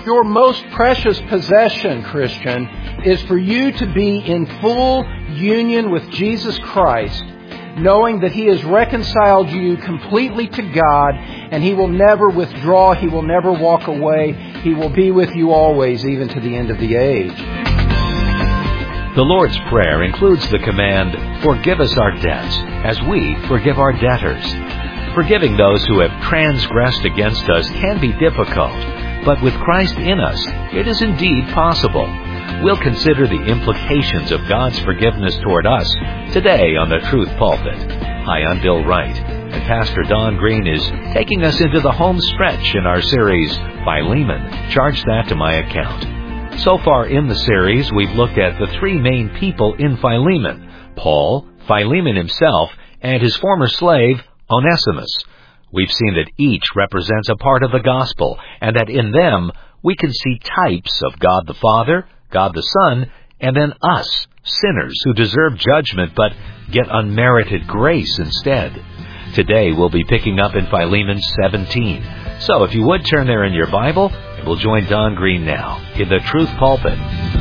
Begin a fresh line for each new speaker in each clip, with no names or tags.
Your most precious possession, Christian, is for you to be in full union with Jesus Christ, knowing that He has reconciled you completely to God, and He will never withdraw, He will never walk away, He will be with you always, even to the end of the age.
The Lord's Prayer includes the command, "Forgive us our debts, as we forgive our debtors." Forgiving those who have transgressed against us can be difficult, but with Christ in us, it is indeed possible. We'll consider the implications of God's forgiveness toward us today on the Truth Pulpit. Hi, I'm Bill Wright, and Pastor Don Green is taking us into the home stretch in our series, Philemon, Charge That to My Account. So far in the series, we've looked at the three main people in Philemon: Paul, Philemon himself, and his former slave, Onesimus. We've seen that each represents a part of the gospel, and that in them we can see types of God the Father, God the Son, and then us, sinners who deserve judgment but get unmerited grace instead. Today we'll be picking up in Philemon 17. So if you would turn there in your Bible, and we'll join Don Green now in the Truth Pulpit.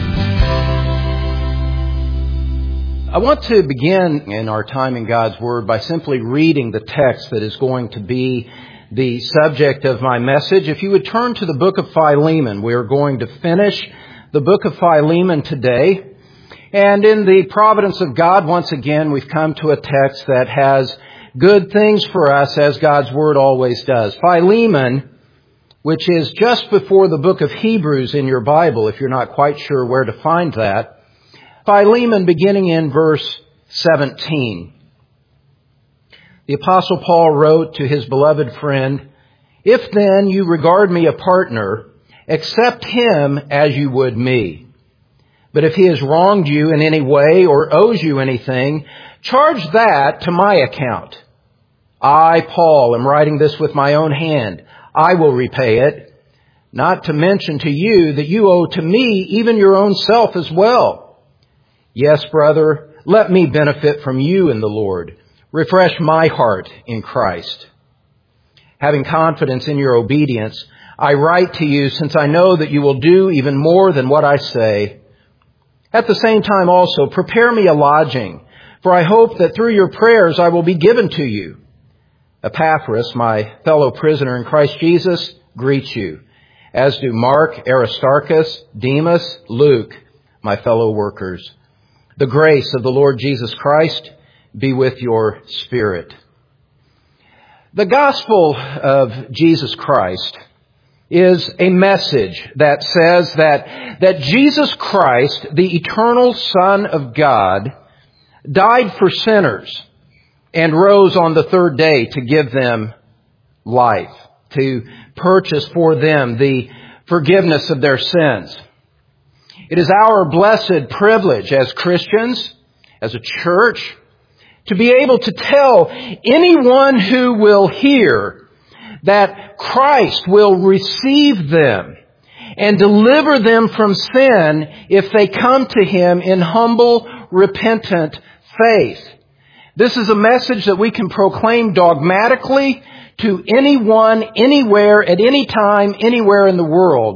I want to begin in our time in God's Word by simply reading the text that is going to be the subject of my message. If you would turn to the book of Philemon, we are going to finish the book of Philemon today. And in the providence of God, once again, we've come to a text that has good things for us, as God's Word always does. Philemon, which is just before the book of Hebrews in your Bible, if you're not quite sure where to find that. Philemon, beginning in verse 17. The Apostle Paul wrote to his beloved friend, "If then you regard me a partner, accept him as you would me. But if he has wronged you in any way or owes you anything, charge that to my account. I, Paul, am writing this with my own hand. I will repay it. Not to mention to you that you owe to me even your own self as well. Yes, brother, let me benefit from you in the Lord. Refresh my heart in Christ. Having confidence in your obedience, I write to you since I know that you will do even more than what I say. At the same time also, prepare me a lodging, for I hope that through your prayers I will be given to you. Epaphras, my fellow prisoner in Christ Jesus, greets you, as do Mark, Aristarchus, Demas, Luke, my fellow workers. The grace of the Lord Jesus Christ be with your spirit." The gospel of Jesus Christ is a message that says that Jesus Christ, the eternal Son of God, died for sinners and rose on the third day to give them life, to purchase for them the forgiveness of their sins. It is our blessed privilege as Christians, as a church, to be able to tell anyone who will hear that Christ will receive them and deliver them from sin if they come to Him in humble, repentant faith. This is a message that we can proclaim dogmatically to anyone, anywhere, at any time, anywhere in the world.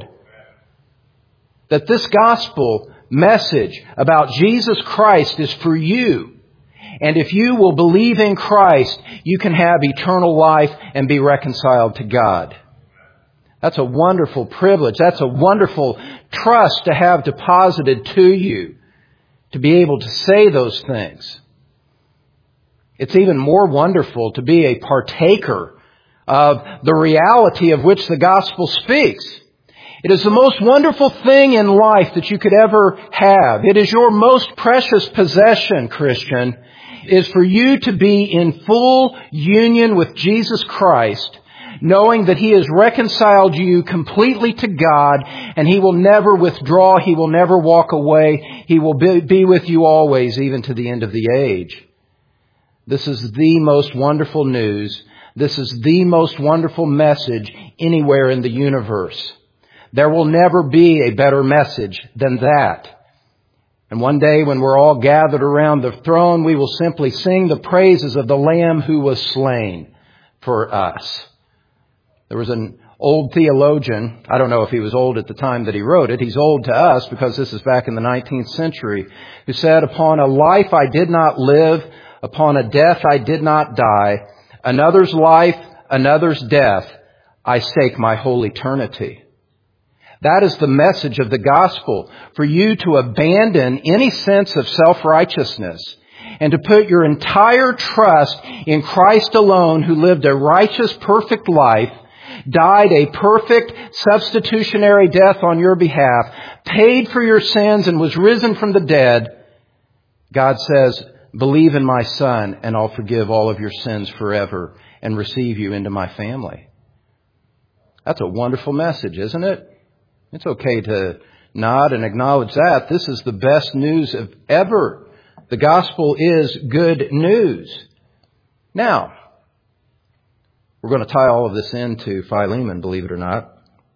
That this gospel message about Jesus Christ is for you. And if you will believe in Christ, you can have eternal life and be reconciled to God. That's a wonderful privilege. That's a wonderful trust to have deposited to you, to be able to say those things. It's even more wonderful to be a partaker of the reality of which the gospel speaks. It is the most wonderful thing in life that you could ever have. It is your most precious possession, Christian, is for you to be in full union with Jesus Christ, knowing that He has reconciled you completely to God, and He will never withdraw, He will never walk away, He will be with you always, even to the end of the age. This is the most wonderful news. This is the most wonderful message anywhere in the universe. There will never be a better message than that. And one day when we're all gathered around the throne, we will simply sing the praises of the Lamb who was slain for us. There was an old theologian. I don't know if he was old at the time that he wrote it. He's old to us because this is back in the 19th century, who said, "Upon a life I did not live, upon a death I did not die, another's life, another's death, I stake my whole eternity." That is the message of the gospel, for you to abandon any sense of self-righteousness and to put your entire trust in Christ alone, who lived a righteous, perfect life, died a perfect substitutionary death on your behalf, paid for your sins, and was risen from the dead. God says, "Believe in my Son, and I'll forgive all of your sins forever and receive you into my family." That's a wonderful message, isn't it? It's okay to nod and acknowledge that. This is the best news of ever. The gospel is good news. Now, we're going to tie all of this into Philemon, believe it or not.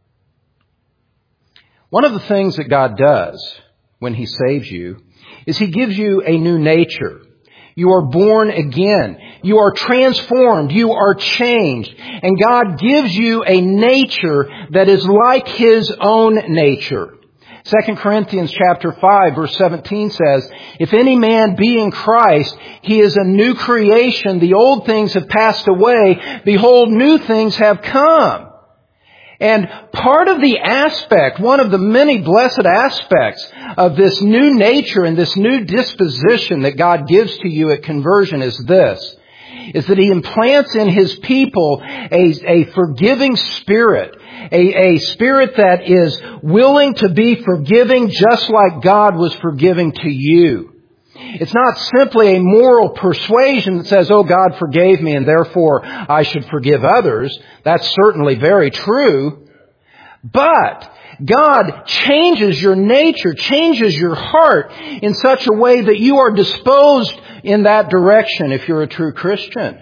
One of the things that God does when He saves you is He gives you a new nature. You are born again. You are transformed. You are changed. And God gives you a nature that is like His own nature. 2 Corinthians chapter 5 verse 17 says, "If any man be in Christ, he is a new creation. The old things have passed away. Behold, new things have come." And part of the aspect, one of the many blessed aspects of this new nature and this new disposition that God gives to you at conversion is this, is that He implants in His people a forgiving spirit, a spirit that is willing to be forgiving just like God was forgiving to you. It's not simply a moral persuasion that says, "Oh, God forgave me and therefore I should forgive others." That's certainly very true. But God changes your nature, changes your heart in such a way that you are disposed in that direction if you're a true Christian.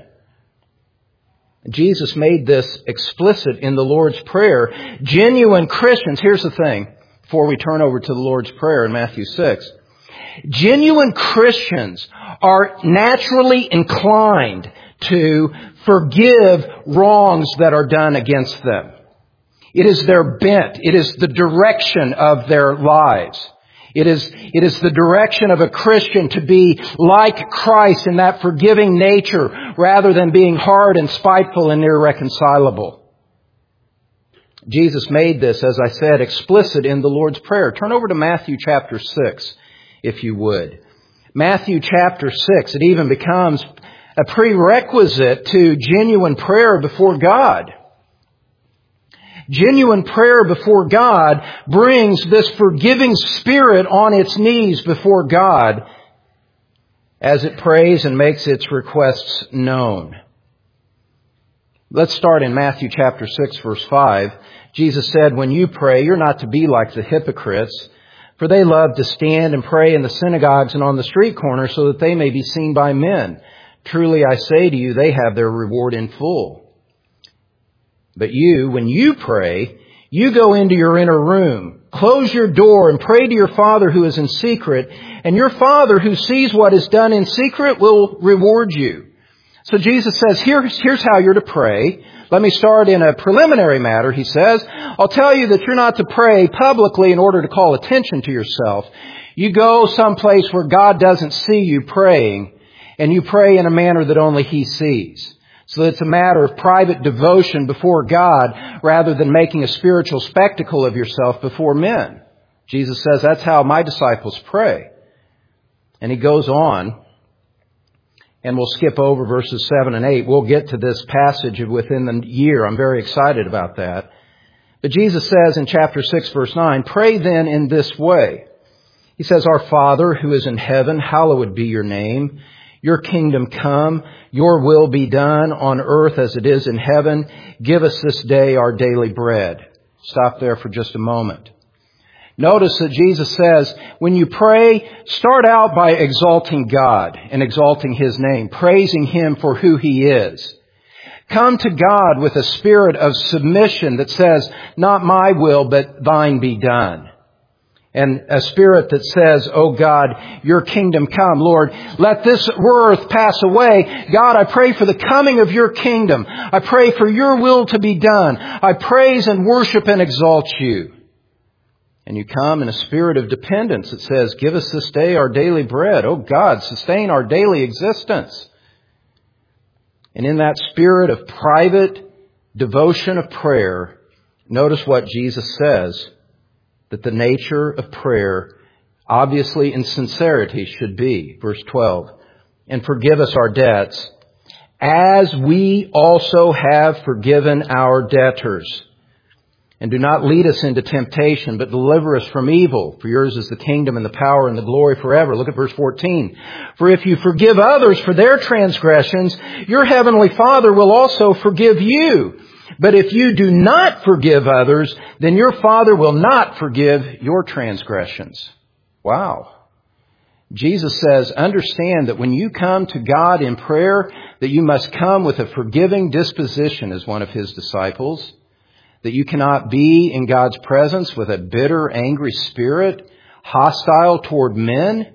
Jesus made this explicit in the Lord's Prayer. Genuine Christians, here's the thing, before we turn over to the Lord's Prayer in Matthew 6. Genuine Christians are naturally inclined to forgive wrongs that are done against them. It is their bent. It is the direction of their lives. It is the direction of a Christian to be like Christ in that forgiving nature rather than being hard and spiteful and irreconcilable. Jesus made this, as I said, explicit in the Lord's Prayer. Turn over to Matthew chapter 6, if you would. Matthew chapter 6, it even becomes a prerequisite to genuine prayer before God. Genuine prayer before God brings this forgiving spirit on its knees before God as it prays and makes its requests known. Let's start in Matthew chapter 6, verse 5. Jesus said, "When you pray, you're not to be like the hypocrites, for they love to stand and pray in the synagogues and on the street corners so that they may be seen by men. Truly I say to you, they have their reward in full. But you, when you pray, you go into your inner room, close your door and pray to your Father who is in secret, and your Father who sees what is done in secret will reward you." So Jesus says, here's how you're to pray. Let me start in a preliminary matter, He says. I'll tell you that you're not to pray publicly in order to call attention to yourself. You go someplace where God doesn't see you praying, and you pray in a manner that only He sees. So it's a matter of private devotion before God rather than making a spiritual spectacle of yourself before men. Jesus says, that's how my disciples pray. And He goes on, and we'll skip over verses 7 and 8. We'll get to this passage within the year. I'm very excited about that. But Jesus says in chapter 6, verse 9, "Pray then in this way." He says, "Our Father who is in heaven, hallowed be your name. Your kingdom come, your will be done on earth as it is in heaven. Give us this day our daily bread." Stop there for just a moment. Notice that Jesus says, when you pray, start out by exalting God and exalting His name, praising Him for who He is. Come to God with a spirit of submission that says, "Not my will, but thine be done." And a spirit that says, oh God, your kingdom come. Lord, let this earth pass away. God, I pray for the coming of your kingdom. I pray for your will to be done. I praise and worship and exalt you. And you come in a spirit of dependence that says, give us this day our daily bread. Oh God, sustain our daily existence. And in that spirit of private devotion of prayer, notice what Jesus says, that the nature of prayer, obviously in sincerity, should be. Verse 12, and forgive us our debts, as we also have forgiven our debtors. And do not lead us into temptation, but deliver us from evil. For yours is the kingdom and the power and the glory forever. Look at verse 14. For if you forgive others for their transgressions, your heavenly Father will also forgive you. But if you do not forgive others, then your Father will not forgive your transgressions. Wow. Jesus says, understand that when you come to God in prayer, that you must come with a forgiving disposition as one of His disciples. That you cannot be in God's presence with a bitter, angry spirit, hostile toward men.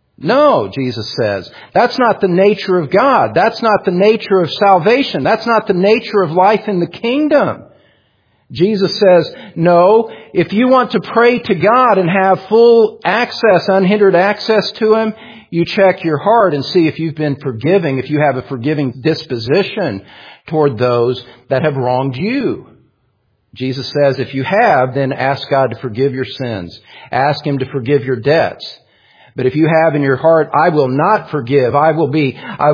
No, Jesus says, that's not the nature of God. That's not the nature of salvation. That's not the nature of life in the kingdom. Jesus says, no, if you want to pray to God and have full access, unhindered access to Him, you check your heart and see if you've been forgiving, if you have a forgiving disposition toward those that have wronged you. Jesus says, if you have, then ask God to forgive your sins. Ask Him to forgive your debts. But if you have in your heart, I will not forgive, I will be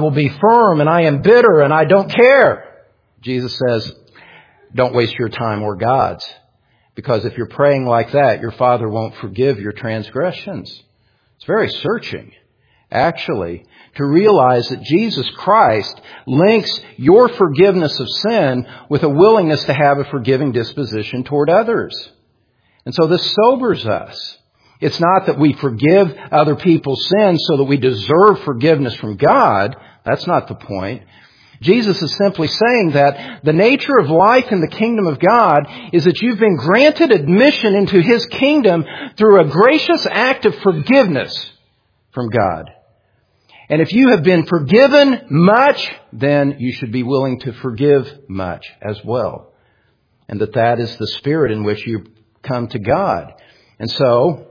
firm, and I am bitter, and I don't care, Jesus says, don't waste your time or God's. Because if you're praying like that, your Father won't forgive your transgressions. It's very searching, actually, to realize that Jesus Christ links your forgiveness of sin with a willingness to have a forgiving disposition toward others. And so this sobers us. It's not that we forgive other people's sins so that we deserve forgiveness from God. That's not the point. Jesus is simply saying that the nature of life in the kingdom of God is that you've been granted admission into His kingdom through a gracious act of forgiveness from God. And if you have been forgiven much, then you should be willing to forgive much as well. And that is the spirit in which you come to God. And so,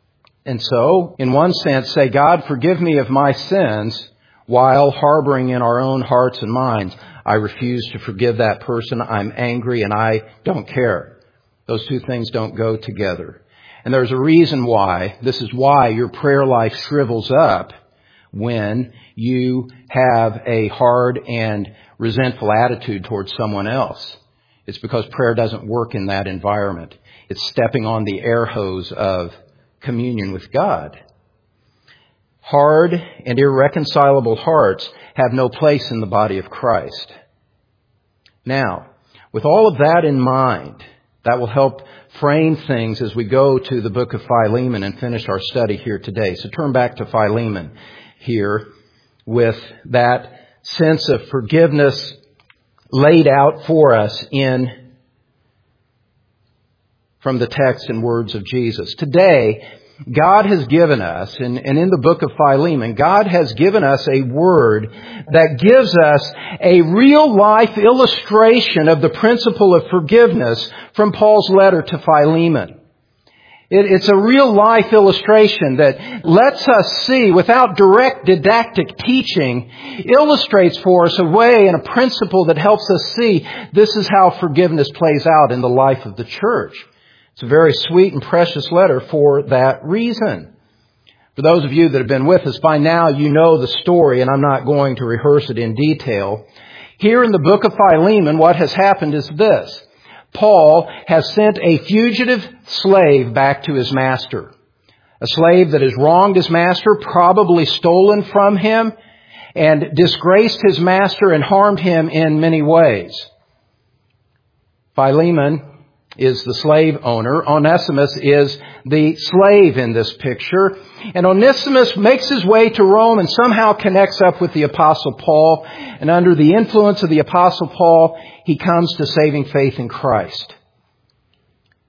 in one sense, say, God, forgive me of my sins, while harboring in our own hearts and minds, I refuse to forgive that person, I'm angry, and I don't care. Those two things don't go together. And there's a reason why. This is why your prayer life shrivels up when you have a hard and resentful attitude towards someone else. It's because prayer doesn't work in that environment. It's stepping on the air hose of communion with God. Hard and irreconcilable hearts have no place in the body of Christ. Now, with all of that in mind, that will help frame things as we go to the book of Philemon and finish our study here today. So turn back to Philemon here with that sense of forgiveness laid out for us from the text and words of Jesus. Today, God has given us, and in the book of Philemon, God has given us a word that gives us a real life illustration of the principle of forgiveness from Paul's letter to Philemon. It's a real life illustration that lets us see, without direct didactic teaching, illustrates for us a way and a principle that helps us see this is how forgiveness plays out in the life of the church. It's a very sweet and precious letter for that reason. For those of you that have been with us by now, you know the story, and I'm not going to rehearse it in detail. Here in the book of Philemon, what has happened is this. Paul has sent a fugitive slave back to his master. A slave that has wronged his master, probably stolen from him, and disgraced his master and harmed him in many ways. Philemon is the slave owner. Onesimus is the slave in this picture. And Onesimus makes his way to Rome and somehow connects up with the Apostle Paul. And under the influence of the Apostle Paul, he comes to saving faith in Christ.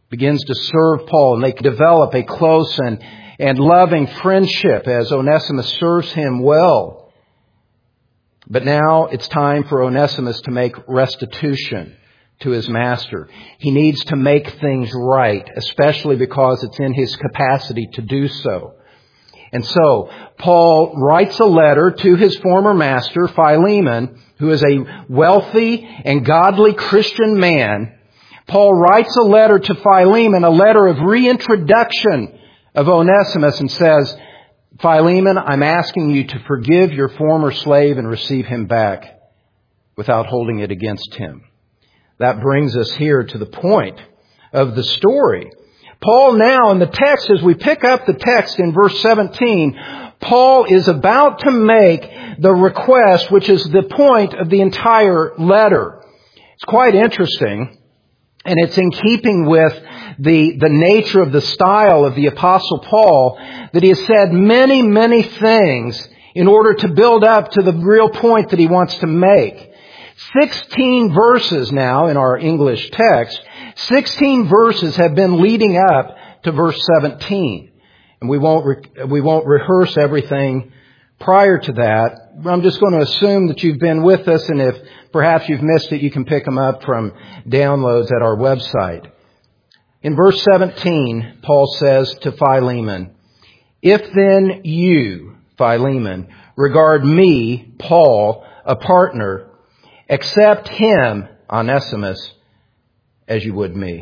begins to serve Paul, and they develop a close and loving friendship as Onesimus serves him well. But now it's time for Onesimus to make restitution to his master. He needs to make things right, especially because it's in his capacity to do so. And so, Paul writes a letter to his former master, Philemon, who is a wealthy and godly Christian man. Paul writes a letter to Philemon, a letter of reintroduction of Onesimus, and says, Philemon, I'm asking you to forgive your former slave and receive him back without holding it against him. That brings us here to the point of the story. Paul now in the text, as we pick up the text in verse 17, Paul is about to make the request, which is the point of the entire letter. It's quite interesting, and it's in keeping with the nature of the style of the Apostle Paul, that he has said many, many things in order to build up to the real point that he wants to make. 16 verses now in our English text, 16 verses have been leading up to verse 17. And we won't rehearse everything prior to that. I'm just going to assume that you've been with us, and if perhaps you've missed it, you can pick them up from downloads at our website. In verse 17, Paul says to Philemon, "If then you, Philemon, regard me, Paul, a partner, accept him, Onesimus, as you would me."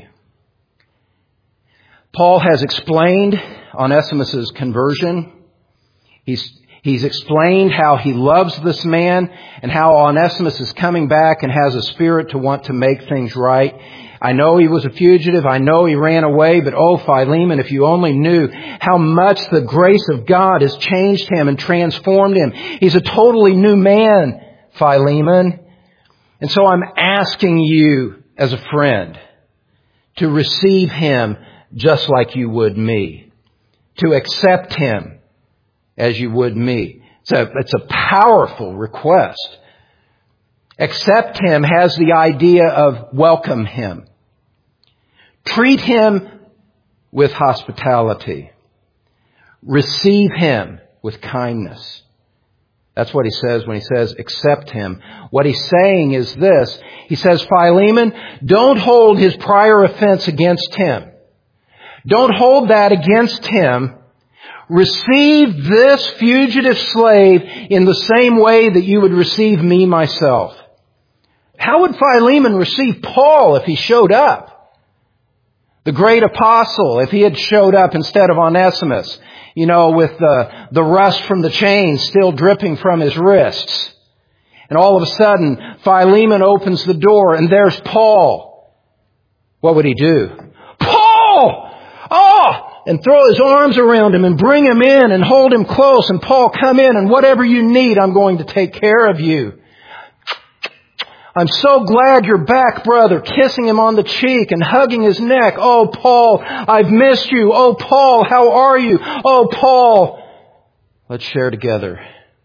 Paul has explained Onesimus' conversion. He's explained how he loves this man and how Onesimus is coming back and has a spirit to want to make things right. I know he was a fugitive. I know he ran away. But oh, Philemon, if you only knew how much the grace of God has changed him and transformed him. He's a totally new man, Philemon. And so I'm asking you as a friend to receive him just like you would me. To accept him as you would me. It's a powerful request. Accept him has the idea of welcome him. Treat him with hospitality. Receive him with kindness. That's what he says when he says accept him. What he's saying is this. He says, Philemon, don't hold his prior offense against him. Don't hold that against him. Receive this fugitive slave in the same way that you would receive me myself. How would Philemon receive Paul if he showed up? The great apostle, if he had showed up instead of Onesimus, with the rust from the chains still dripping from his wrists. And all of a sudden, Philemon opens the door and there's Paul. What would he do? Paul! Oh! And throw his arms around him and bring him in and hold him close. And Paul, come in and whatever you need, I'm going to take care of you. I'm so glad you're back, brother. Kissing him on the cheek and hugging his neck. Oh, Paul, I've missed you. Oh, Paul, how are you? Oh, Paul. Let's share together.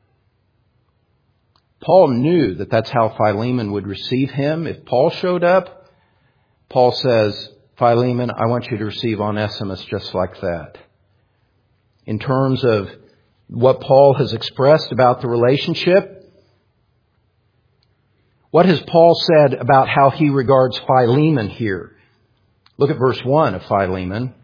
Paul knew that that's how Philemon would receive him. If Paul showed up, Paul says, Philemon, I want you to receive Onesimus just like that. In terms of what Paul has expressed about the relationship, what has Paul said about how he regards Philemon here? Look at verse 1 of Philemon.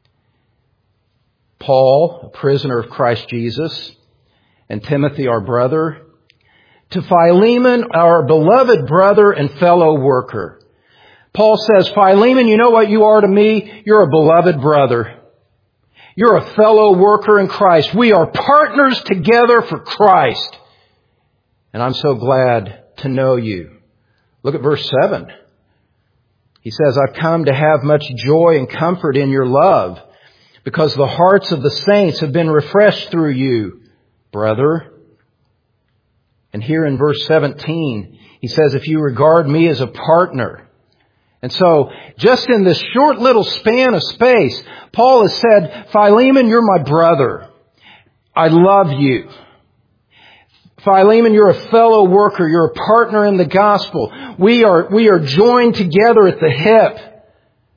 Paul, a prisoner of Christ Jesus, and Timothy, our brother, to Philemon, our beloved brother and fellow worker. Paul says, Philemon, you know what you are to me? You're a beloved brother. You're a fellow worker in Christ. We are partners together for Christ. And I'm so glad to know you. Look at verse 7. He says, I've come to have much joy and comfort in your love, because the hearts of the saints have been refreshed through you, brother. And here in verse 17, he says, if you regard me as a partner. And so, just in this short little span of space, Paul has said, Philemon, you're my brother. I love you. Philemon, you're a fellow worker. You're a partner in the gospel. We are joined together at the hip.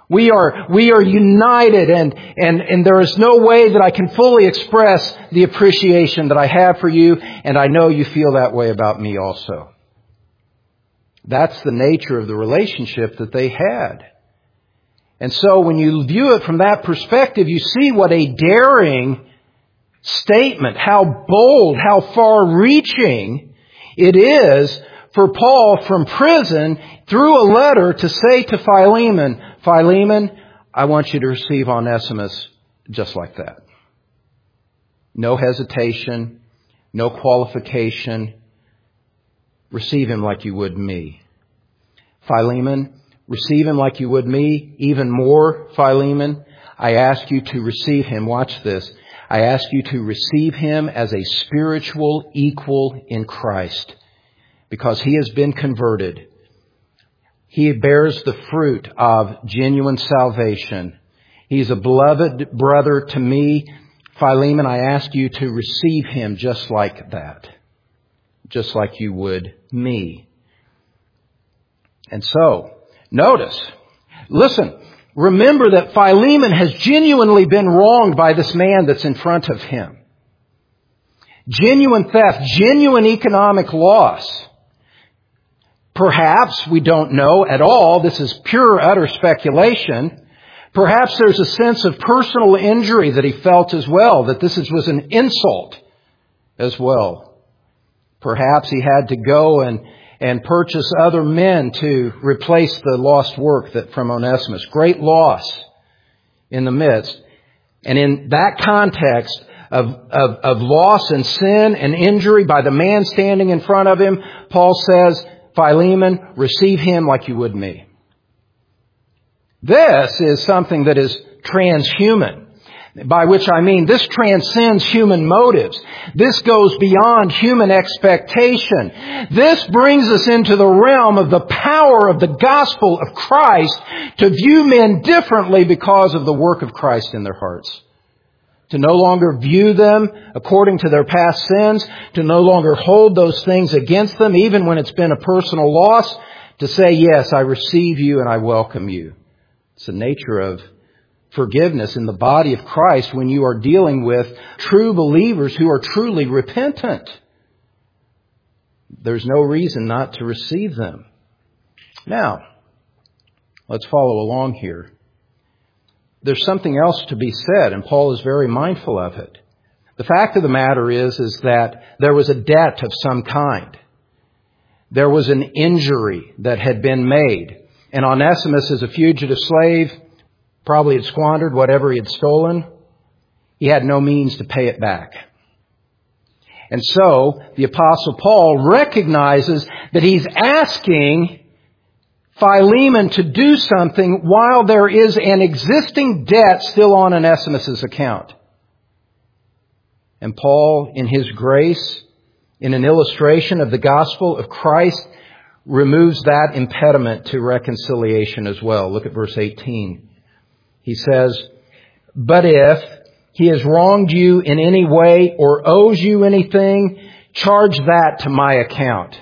We are united, and there is no way that I can fully express the appreciation that I have for you, and I know you feel that way about me also. That's the nature of the relationship that they had. And so when you view it from that perspective, you see what a daring statement, how bold, how far-reaching it is for Paul from prison through a letter to say to Philemon, Philemon, I want you to receive Onesimus just like that. No hesitation, no qualification. Receive him like you would me. Philemon, receive him like you would me. Even more, Philemon, I ask you to receive him. Watch this. I ask you to receive him as a spiritual equal in Christ, because he has been converted. He bears the fruit of genuine salvation. He's a beloved brother to me. Philemon, I ask you to receive him just like that. Just like you would me. And so, notice, listen, remember that Philemon has genuinely been wronged by this man that's in front of him. Genuine theft, genuine economic loss. Perhaps, we don't know at all, this is pure, utter speculation. Perhaps there's a sense of personal injury that he felt as well, that this was an insult as well. Perhaps he had to go and purchase other men to replace the lost work from Onesimus. Great loss in the midst. And in that context of loss and sin and injury by the man standing in front of him, Paul says, Philemon, receive him like you would me. This is something that is transhuman, by which I mean this transcends human motives. This goes beyond human expectation. This brings us into the realm of the power of the gospel of Christ to view men differently because of the work of Christ in their hearts. To no longer view them according to their past sins, to no longer hold those things against them, even when it's been a personal loss, to say, yes, I receive you and I welcome you. It's the nature of forgiveness in the body of Christ when you are dealing with true believers who are truly repentant. There's no reason not to receive them. Now, let's follow along here. There's something else to be said, and Paul is very mindful of it. The fact of the matter is that there was a debt of some kind. There was an injury that had been made. And Onesimus, as a fugitive slave, probably had squandered whatever he had stolen. He had no means to pay it back. And so, the Apostle Paul recognizes that he's asking Philemon to do something while there is an existing debt still on Onesimus' account. And Paul, in his grace, in an illustration of the gospel of Christ, removes that impediment to reconciliation as well. Look at verse 18. He says, but if he has wronged you in any way or owes you anything, charge that to my account.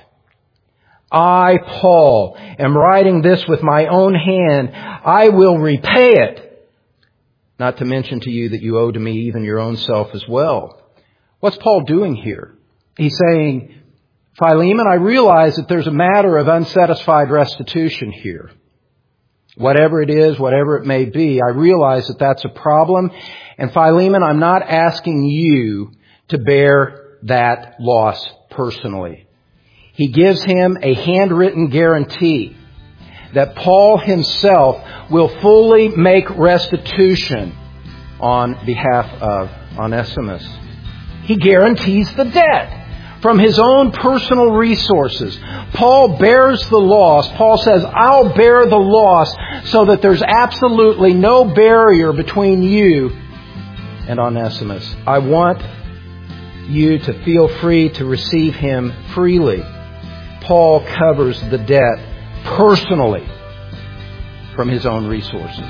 I, Paul, am writing this with my own hand. I will repay it. Not to mention to you that you owe to me even your own self as well. What's Paul doing here? He's saying, Philemon, I realize that there's a matter of unsatisfied restitution here. Whatever it is, whatever it may be, I realize that that's a problem. And Philemon, I'm not asking you to bear that loss personally. He gives him a handwritten guarantee that Paul himself will fully make restitution on behalf of Onesimus. He guarantees the debt from his own personal resources. Paul bears the loss. Paul says, I'll bear the loss so that there's absolutely no barrier between you and Onesimus. I want you to feel free to receive him freely. Paul covers the debt personally from his own resources.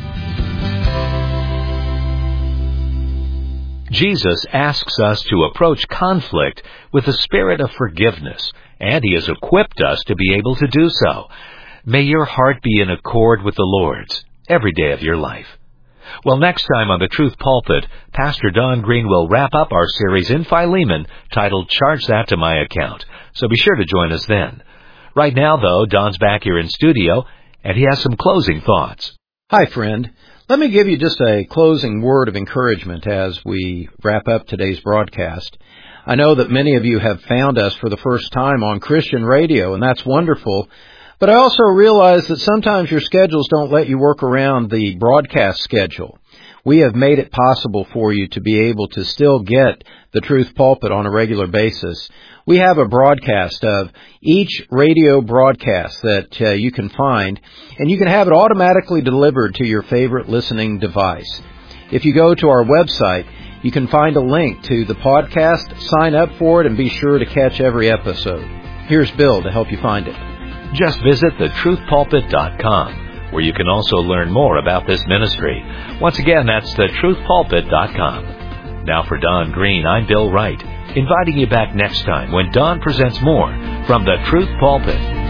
Jesus asks us to approach conflict with a spirit of forgiveness, and He has equipped us to be able to do so. May your heart be in accord with the Lord's. every day of your life. Well, next time on The Truth Pulpit, Pastor Don Green will wrap up our series in Philemon titled Charge That to My Account, so be sure to join us then. Right now, though, Don's back here in studio, and he has some closing thoughts.
Hi, friend. Let me give you just a closing word of encouragement as we wrap up today's broadcast. I know that many of you have found us for the first time on Christian radio, and that's wonderful. But I also realize that sometimes your schedules don't let you work around the broadcast schedule. We have made it possible for you to be able to still get the Truth Pulpit on a regular basis. We have a broadcast of each radio broadcast that you can find, and you can have it automatically delivered to your favorite listening device. If you go to our website, you can find a link to the podcast, sign up for it, and be sure to catch every episode. Here's Bill to help you find it.
Just visit thetruthpulpit.com, where you can also learn more about this ministry. Once again, that's thetruthpulpit.com. Now for Don Green, I'm Bill Wright, inviting you back next time when Don presents more from The Truth Pulpit.